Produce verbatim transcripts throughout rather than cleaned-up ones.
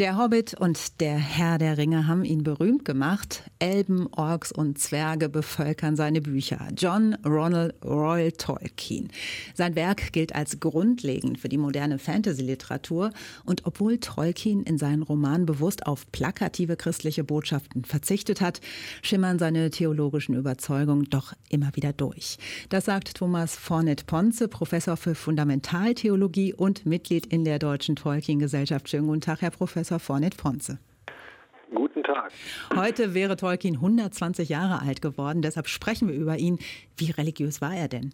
Der Hobbit und der Herr der Ringe haben ihn berühmt gemacht. Elben, Orks und Zwerge bevölkern seine Bücher. John Ronald Reuel Tolkien. Sein Werk gilt als grundlegend für die moderne Fantasy-Literatur. Und obwohl Tolkien in seinen Romanen bewusst auf plakative christliche Botschaften verzichtet hat, schimmern seine theologischen Überzeugungen doch immer wieder durch. Das sagt Thomas Fornet-Ponze, Professor für Fundamentaltheologie und Mitglied in der Deutschen Tolkien-Gesellschaft. Schönen guten Tag, Herr Professor Fornet-Ponze. Guten Tag. Heute wäre Tolkien hundertzwanzig Jahre alt geworden, deshalb sprechen wir über ihn. Wie religiös war er denn?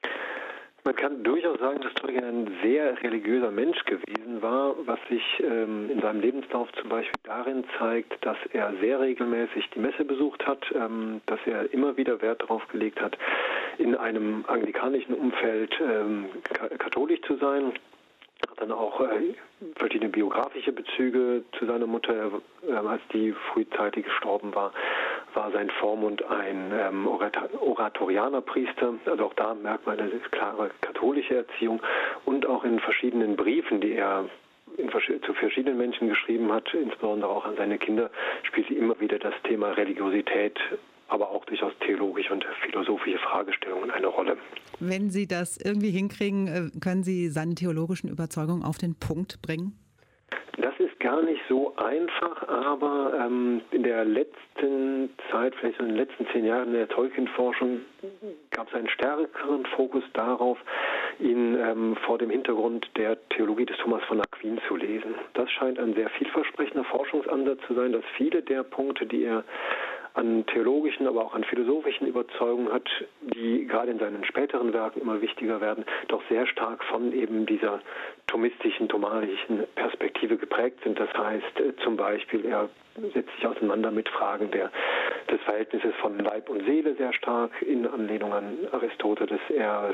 Man kann durchaus sagen, dass Tolkien ein sehr religiöser Mensch gewesen war, was sich ähm, in seinem Lebenslauf zum Beispiel darin zeigt, dass er sehr regelmäßig die Messe besucht hat, ähm, dass er immer wieder Wert darauf gelegt hat, in einem anglikanischen Umfeld ähm, katholisch zu sein. Hat dann auch äh, verschiedene biografische Bezüge zu seiner Mutter, äh, als die frühzeitig gestorben war, war sein Vormund ein ähm, Oratorianerpriester. Also auch da merkt man eine klare katholische Erziehung und auch in verschiedenen Briefen, die er in, zu verschiedenen Menschen geschrieben hat, insbesondere auch an seine Kinder, spielt immer wieder das Thema Religiosität, aber auch durchaus theologische und philosophische Fragestellungen eine Rolle. Wenn Sie das irgendwie hinkriegen, können Sie seine theologischen Überzeugungen auf den Punkt bringen? Das ist gar nicht so einfach, aber ähm, in der letzten Zeit, vielleicht in den letzten zehn Jahren der Tolkien-Forschung, gab es einen stärkeren Fokus darauf, ihn ähm, vor dem Hintergrund der Theologie des Thomas von Aquin zu lesen. Das scheint ein sehr vielversprechender Forschungsansatz zu sein, dass viele der Punkte, die er an theologischen, aber auch an philosophischen Überzeugungen hat, die gerade in seinen späteren Werken immer wichtiger werden, doch sehr stark von eben dieser thomistischen, thomalischen Perspektive geprägt sind. Das heißt zum Beispiel, er setzt sich auseinander mit Fragen der, des Verhältnisses von Leib und Seele sehr stark in Anlehnung an Aristoteles. Er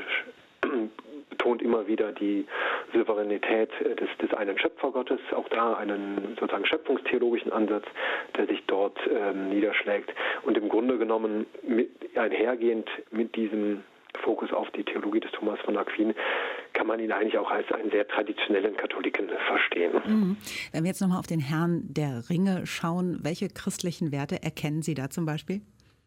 betont immer wieder die Souveränität des, des einen Schöpfergottes, auch da einen sozusagen schöpfungstheologischen Ansatz, der sich dort ähm, niederschlägt. Und im Grunde genommen mit, einhergehend mit diesem Fokus auf die Theologie des Thomas von Aquin kann man ihn eigentlich auch als einen sehr traditionellen Katholiken verstehen. Mhm. Wenn wir jetzt nochmal auf den Herrn der Ringe schauen, welche christlichen Werte erkennen Sie da zum Beispiel?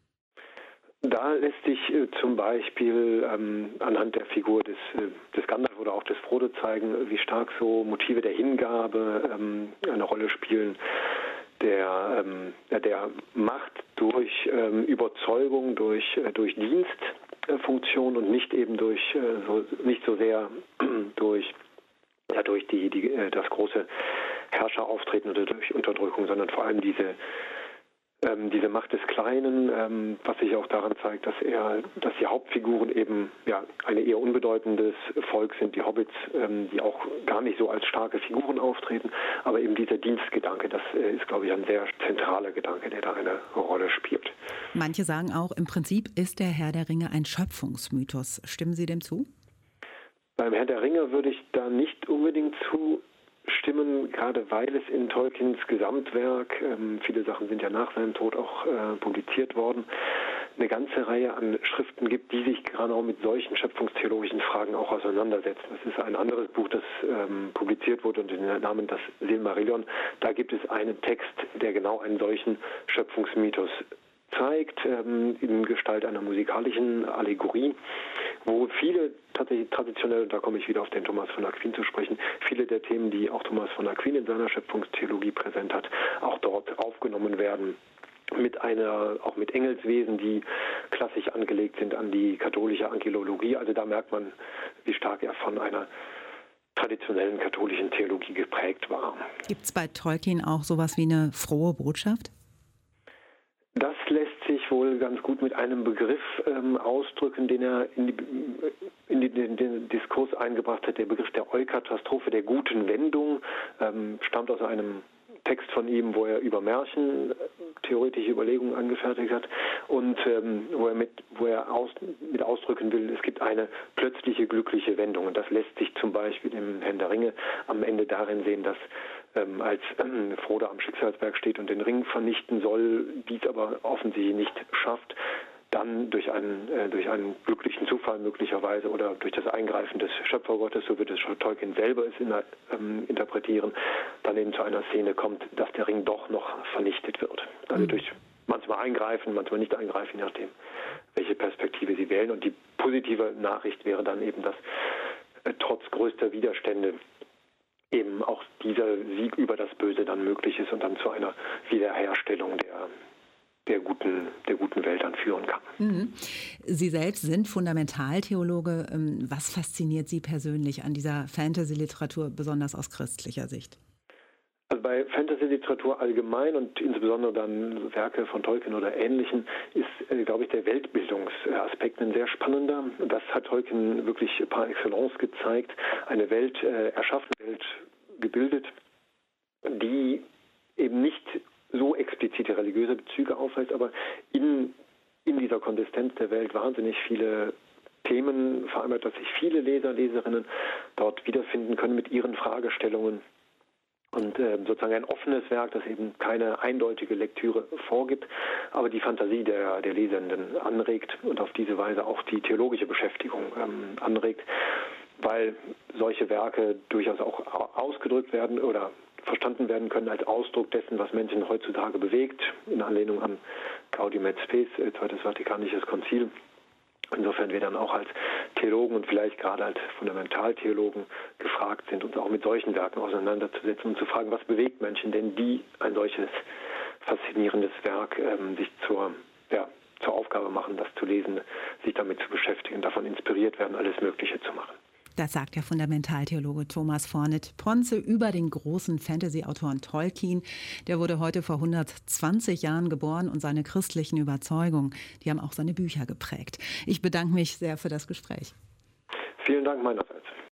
Da lässt sich äh, zum Beispiel ähm, anhand der Figur des, äh, des Gandalf oder auch des Frodo zeigen, wie stark so Motive der Hingabe ähm, eine Rolle spielen, der, ähm, der Macht durch ähm, Überzeugung, durch, äh, durch Dienstfunktion und nicht eben durch äh, so, nicht so sehr durch, ja, durch die, die, äh, das große Herrscherauftreten oder durch Unterdrückung, sondern vor allem diese Ähm, diese Macht des Kleinen, ähm, was sich auch daran zeigt, dass er, dass die Hauptfiguren eben ja eine eher unbedeutendes Volk sind, die Hobbits, ähm, die auch gar nicht so als starke Figuren auftreten, aber eben dieser Dienstgedanke, das äh, ist, glaube ich, ein sehr zentraler Gedanke, der da eine Rolle spielt. Manche sagen auch, im Prinzip ist der Herr der Ringe ein Schöpfungsmythos. Stimmen Sie dem zu? Beim Herr der Ringe würde ich da nicht unbedingt zu stimmen, gerade weil es in Tolkiens Gesamtwerk, ähm, viele Sachen sind ja nach seinem Tod auch äh, publiziert worden, eine ganze Reihe an Schriften gibt, die sich gerade auch mit solchen schöpfungstheologischen Fragen auch auseinandersetzen. Das ist ein anderes Buch, das ähm, publiziert wurde unter dem Namen Das Silmarillion. Da gibt es einen Text, der genau einen solchen Schöpfungsmythos zeigt, ähm, in Gestalt einer musikalischen Allegorie, wo viele tatsächlich traditionell, und da komme ich wieder auf den Thomas von Aquin zu sprechen, viele der Themen, die auch Thomas von Aquin in seiner Schöpfungstheologie präsent hat, auch dort aufgenommen werden. Mit einer, auch mit Engelswesen, die klassisch angelegt sind an die katholische Angelologie. Also da merkt man, wie stark er von einer traditionellen katholischen Theologie geprägt war. Gibt es bei Tolkien auch sowas wie eine frohe Botschaft? Das lässt sich wohl ganz gut mit einem Begriff ähm, ausdrücken, den er in, die, in, die, in den Diskurs eingebracht hat. Der Begriff der Eukatastrophe, der guten Wendung, ähm, stammt aus einem Text von ihm, wo er über Märchen theoretische Überlegungen angefertigt hat und ähm, wo er, mit, wo er aus, mit ausdrücken will, es gibt eine plötzliche glückliche Wendung. Und das lässt sich zum Beispiel im Herrn der Ringe am Ende darin sehen, dass ähm, als ähm, Frodo am Schicksalsberg steht und den Ring vernichten soll, dies aber offensichtlich nicht schafft, dann durch einen, äh, durch einen glücklichen Zufall möglicherweise oder durch das Eingreifen des Schöpfergottes, so wird es Tolkien selber es in, ähm, interpretieren, dann eben zu einer Szene kommt, dass der Ring doch noch vernichtet wird. Also mhm. durch manchmal eingreifen, manchmal nicht eingreifen, je nachdem, welche Perspektive sie wählen. Und die positive Nachricht wäre dann eben, dass äh, trotz größter Widerstände eben auch dieser Sieg über das Böse dann möglich ist und dann zu einer Wiederherstellung der, der, guten, der guten Welt dann führen kann. Mhm. Sie selbst sind Fundamentaltheologe. Was fasziniert Sie persönlich an dieser Fantasy-Literatur, besonders aus christlicher Sicht? Also bei Fantasy-Literatur allgemein und insbesondere dann Werke von Tolkien oder Ähnlichen ist, äh, glaube ich, der Weltbildungsaspekt ein sehr spannender. Das hat Tolkien wirklich par excellence gezeigt. Eine Welt äh, erschaffen, Welt gebildet, die eben nicht so explizite religiöse Bezüge aufweist, aber in, in dieser Konsistenz der Welt wahnsinnig viele Themen vereinbart, dass sich viele Leser, Leserinnen dort wiederfinden können mit ihren Fragestellungen. Und äh, sozusagen ein offenes Werk, das eben keine eindeutige Lektüre vorgibt, aber die Fantasie der, der Lesenden anregt und auf diese Weise auch die theologische Beschäftigung ähm, anregt, weil solche Werke durchaus auch ausgedrückt werden oder verstanden werden können als Ausdruck dessen, was Menschen heutzutage bewegt, in Anlehnung an Gaudium et Spes, äh, Zweites Vatikanisches Konzil. Insofern wir dann auch als Theologen und vielleicht gerade als Fundamentaltheologen gefragt sind, uns auch mit solchen Werken auseinanderzusetzen und zu fragen, was bewegt Menschen denn, die ein solches faszinierendes Werk ähm, sich zur, ja, zur Aufgabe machen, das zu lesen, sich damit zu beschäftigen, davon inspiriert werden, alles Mögliche zu machen. Das sagt der Fundamentaltheologe Thomas Fornit-Ponze über den großen Fantasy-Autoren Tolkien. Der wurde heute vor hundertzwanzig Jahren geboren und seine christlichen Überzeugungen, die haben auch seine Bücher geprägt. Ich bedanke mich sehr für das Gespräch. Vielen Dank meinerseits.